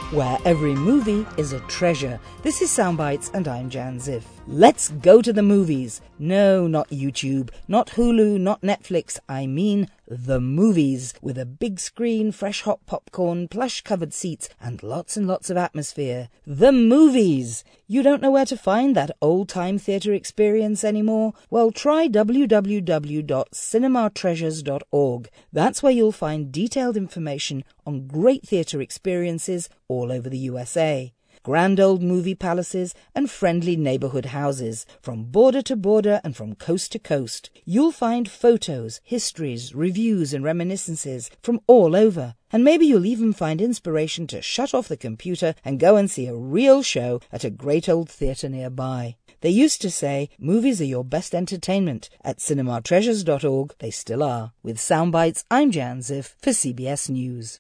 where every movie is a treasure. This is Soundbites and I'm Jan Ziff. Let's go to the movies. No, not YouTube, not Hulu, not Netflix. I mean the movies, with a big screen, fresh hot popcorn, plush covered seats and lots of atmosphere. The movies! You don't know where to find that old-time theatre experience anymore? Well, try www.cinematreasures.org. That's where you'll find detailed information on great theatre experiences all over the USA. Grand old movie palaces and friendly neighborhood houses, from border to border and from coast to coast. You'll find photos, histories, reviews and reminiscences from all over. And maybe you'll even find inspiration to shut off the computer and go and see a real show at a great old theatre nearby. They used to say movies are your best entertainment. At cinematreasures.org, they still are. With Soundbites, I'm Jan Ziff for CBS News.